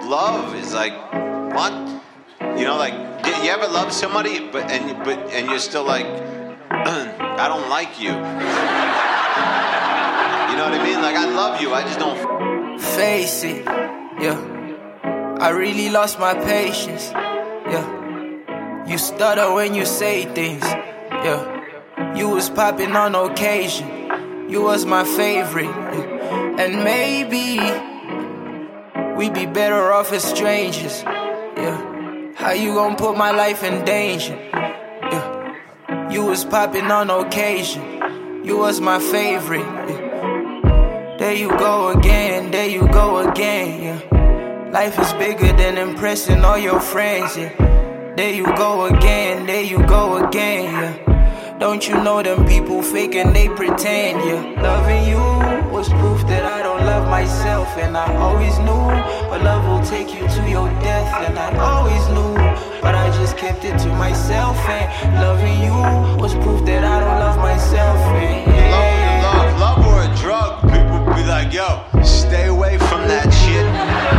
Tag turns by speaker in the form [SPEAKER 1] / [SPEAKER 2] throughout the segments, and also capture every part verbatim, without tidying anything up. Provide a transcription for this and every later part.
[SPEAKER 1] love is like, what? You know, like, you ever love somebody, but and but and you're still like, I don't like you. You know what I mean? Like, I love you, I just don't.
[SPEAKER 2] Face it, yeah. I really lost my patience, yeah. You stutter when you say things, yeah. You was popping on occasion. You was my favorite, yeah. And maybe we be better off as strangers, yeah. How you gon' put my life in danger, yeah. You was popping on occasion. You was my favorite, yeah. There you go again, there you go again, yeah. Life is bigger than impressing all your friends, yeah. There you go again, there you go again, yeah. Don't you know them people fake and they pretend, yeah. Loving you was proof that I don't love myself, and I always knew, but love will take you to your death, and I always knew, but I just kept it to myself, and loving you was proof that I don't love myself, and yeah.
[SPEAKER 1] Love, love, love or a drug, people be like, yo, stay away from that shit.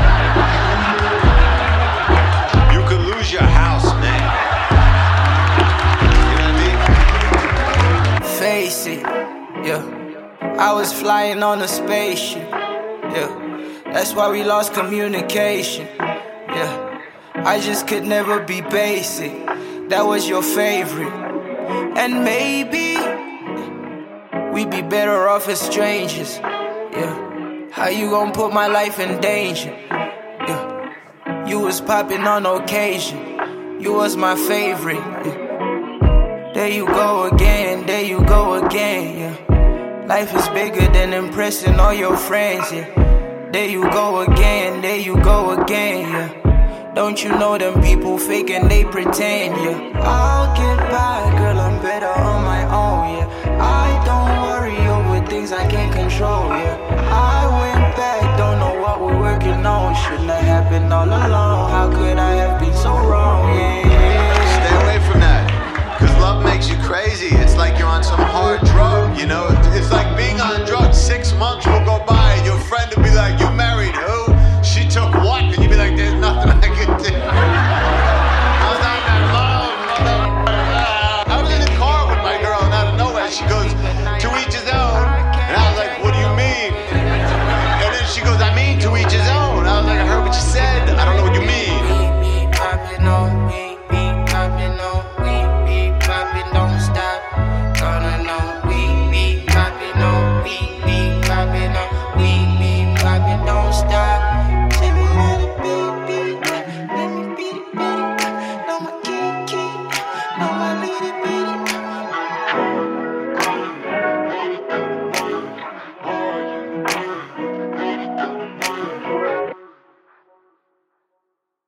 [SPEAKER 1] You could lose your house, man.
[SPEAKER 2] Face it, yeah. I was flying on a spaceship, yeah. That's why we lost communication, yeah. I just could never be basic. That was your favorite. And maybe we'd be better off as strangers, yeah. How you gon' put my life in danger, yeah. You was popping on occasion. You was my favorite, yeah. There you go again, there you go again, yeah. Life is bigger than impressing all your friends, yeah. There you go again, there you go again, yeah. Don't you know them people fake and they pretend, yeah. I'll get by, girl, I'm better on my own, yeah. I don't worry over things I can't control, yeah. I went back, don't know what we're working on. Shouldn't have happened all along. How could I have been so wrong, yeah.
[SPEAKER 1] Stay away from that. Cause love makes you crazy. It's like you're on some hard drug, you know? It's like being on drugs. Six months will go by and your friend will be like, you